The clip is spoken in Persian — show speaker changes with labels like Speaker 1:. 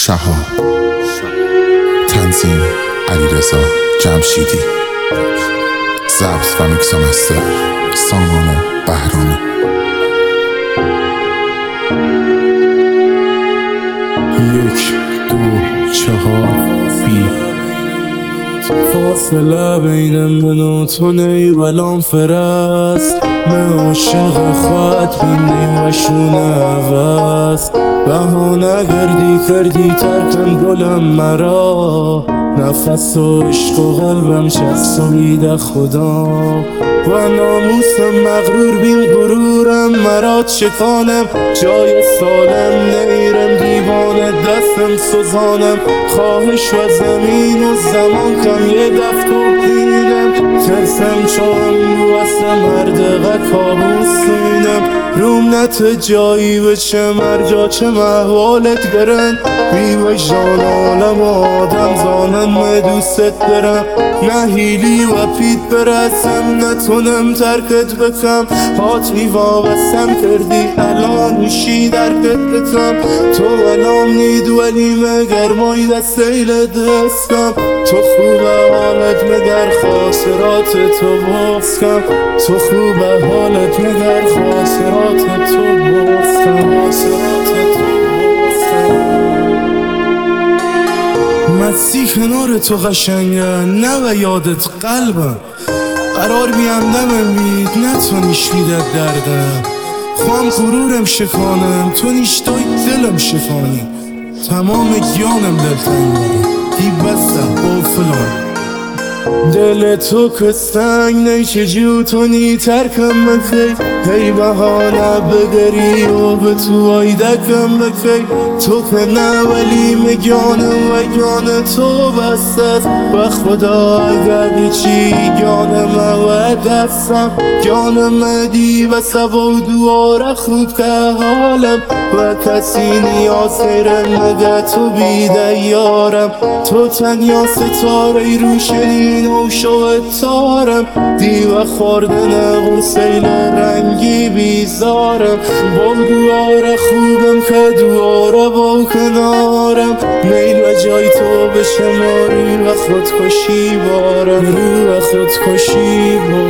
Speaker 1: شهاب، تنظیم علیرضا جمشیدی، ضبط و میکس و مستر سامان بهرامی.
Speaker 2: 1 2 4 بی فاصله بین من و تو نیولام فرست من عاشق خواهد بینیم و شونه عوض بهانه کردی ترکم گلم مرا نفس و عشق و قلبم چسبیده خدا و ناموسم مغرور بین غرورم مرا چکانم جای سالم نیرم دیوانه دستم سوزانم خواهش و زمین و زمان کم یه دفتر دیدم ترسم چون واسه مردقه کابوس سینم روم نت جایی به چه مرجا چه محوالت گرن بی وجدان عالم آدم زانم دوست دارم نه هیلی و پیت برسم نتونم ترکت بکم هاتمی وابستم کردی الان میشی درکت بکم تو الان نید ولی مگر مای دستیل دستم تو خوبه حالت مگر خاصرات تو باسکم تو خوبه حالت مگر خاصرات تو باسکم مسی کنار تو قشنگه نه و یادت قلبم قرار بیم دمم بید نه تو نیش میدد دردم خوام غرورم شکانم تو نیش دای دلم شفانی تمام گیانم دلتنگی دی بستم با فلان دل تو که سنگ نی چجور تو نی ترکم بکی هی بهانه بگری و به تو آیدکم بکی تو که نه ولی مگانم و گان تو بستت و خدا اگر چی گانم و دستم گانم دی و سبا و دواره خوب که حالم و کسی نیاز خیرم مگه تو بیده یارم تو تنیا ستاره روشنی و شوتارم دیو خوردن غسیل رنگی بیزارم با دواره خوبم که دواره با کنارم میل و جای تو به شماری و خودکشی بارم رو و خودکشی بارم